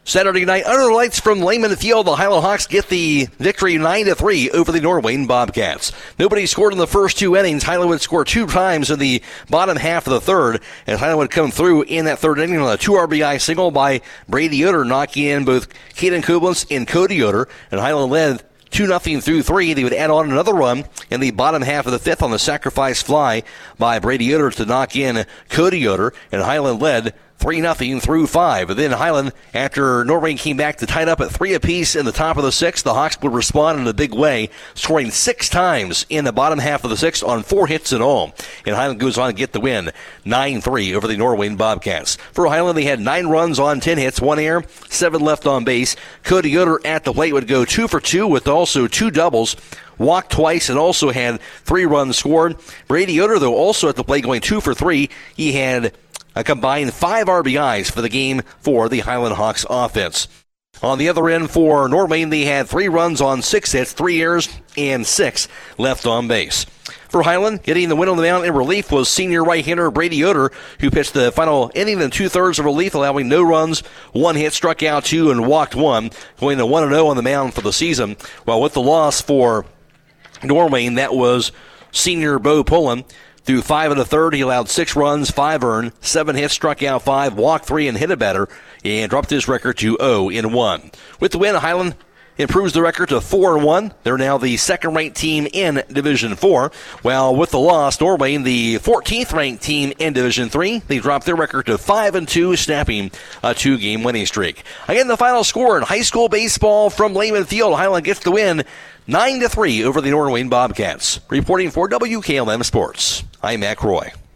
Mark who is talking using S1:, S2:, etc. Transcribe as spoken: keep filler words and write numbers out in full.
S1: Saturday night, under the lights from Lehman Field, the Highland Hawks get the victory nine to three over the Norwayne Bobcats. Nobody scored in the first two innings. Highland would score two times in the bottom half of the third, and Highland would come through in that third inning on a two R B I single by Brady Yoder, knocking in both Caden Kublins and Cody Yoder, and Highland led two nothing through three. They would add on another run in the bottom half of the fifth on the sacrifice fly by Brady Yoder to knock in Cody Yoder, and Highland led three nothing through five. And then Highland, after Norwayne came back to tie it up at three apiece in the top of the sixth, the Hawks would respond in a big way, scoring six times in the bottom half of the sixth on four hits in all. And Highland goes on to get the win, nine three over the Norwayne Bobcats. For Highland, they had nine runs on ten hits, one error, seven left on base. Cody Yoder at the plate would go two for two with also two doubles, walked twice, and also had three runs scored. Brady Yoder, though, also at the plate going two for three. He had a combined five R B Is for the game for the Highland Hawks offense. On the other end for Norwayne, they had three runs on six hits, three errors, and six left on base. For Highland, getting the win on the mound in relief was senior right-hander Brady Yoder, who pitched the final inning in two-thirds of relief, allowing no runs, one hit, struck out two, and walked one, going to one and oh on the mound for the season. While with the loss for Norwayne, that was senior Bo Pullen. Through five and a third, he allowed six runs, five earned, seven hits, struck out five, walked three, and hit a better, and dropped his record to oh and one. With the win, Highland improves the record to four and one. They're now the second-ranked team in Division four. While with the loss, Norwayne, the fourteenth-ranked team in Division three, they dropped their record to five and two, snapping a two-game winning streak. Again, the final score in high school baseball from Lehman Field, Highland gets the win, nine to three over the Norwayne Bobcats. Reporting for W K L M Sports, I'm Mac Roy.